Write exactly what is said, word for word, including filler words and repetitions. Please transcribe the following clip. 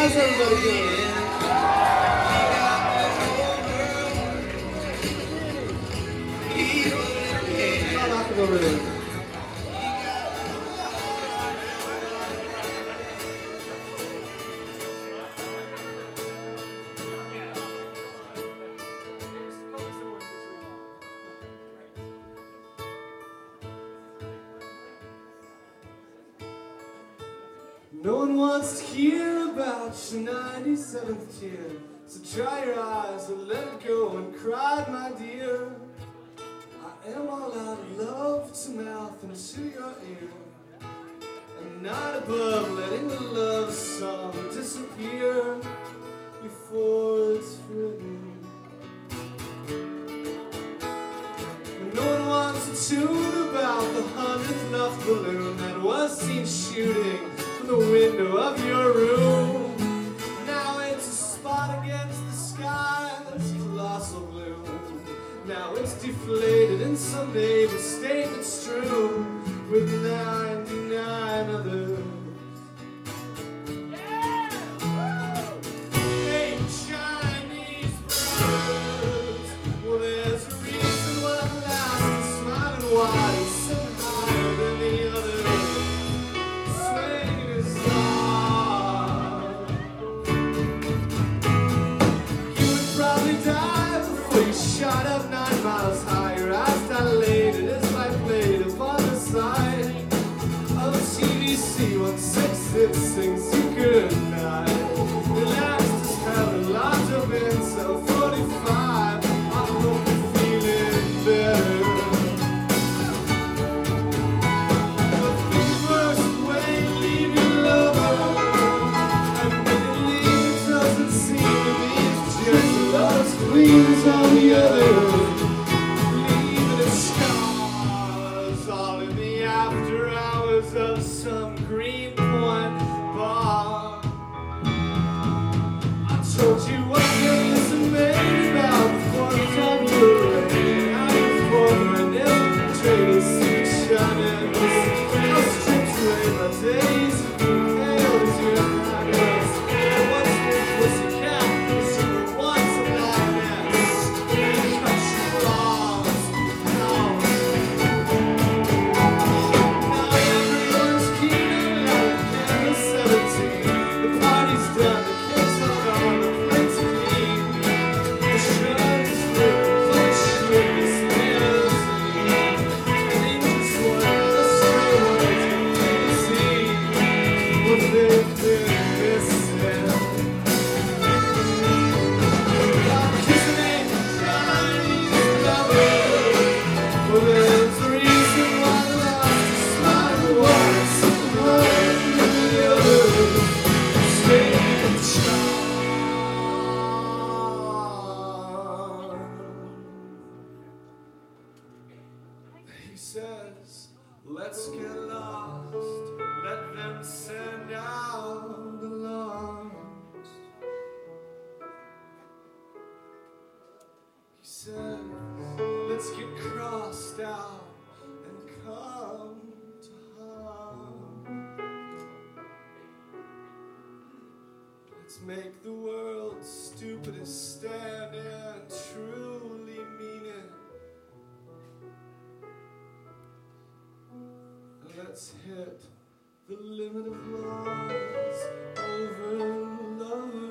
How's everybody doing? I'll knock it over there. No one wants to hear about your ninety-seventh tear, so dry your eyes and let it go and cry, my dear. I am all out of love to mouth and to your ear. I'm not above letting the love song disappear before it's written. And no one wants to tune about the hundredth love balloon that was seen shooting the window of your room. Now it's a spot against the sky's colossal blue. Now it's deflated in some neighbor's state that's true with ninety-nine others. Yeah! Hey, Chinese brothers, well, there's a reason why the last is smiling wide and sitting higher than the others. Shot up nine miles higher, eyes dilated as I played upon the side of T V C one sixty-six sings you good night. Relaxed as hell and locked up in cell forty-five. I hope you're feeling better. But the first way, leave your lover, and when it leaves, doesn't seem to be just a love's queens on the other. Leaving its scars all in the after hours of some Greenpoint bar. I told you what there isn't made about before the time you were ready. How you former and never traded six shining. I'll strip away my days of pale as your eyes. What's this pussycat? Is you once a lioness? Cut your arms. Now, now everyone's keen on Candle seventeen. The party's done, the cake's hung on, the plates are clean. The shirt's ripped, the shit is limousine. And they just want the stray words you see what they've been missing. I'm kissing a Chinese lover. Well, there's a reason why the last is smiling once and one and the other stay charmed. He says, let's get lost, let them send out the lost. He says, let's get crossed out and come to harm. Let's make the world's stupidest stand and truly mean it. Let's hit the limit of lies over love.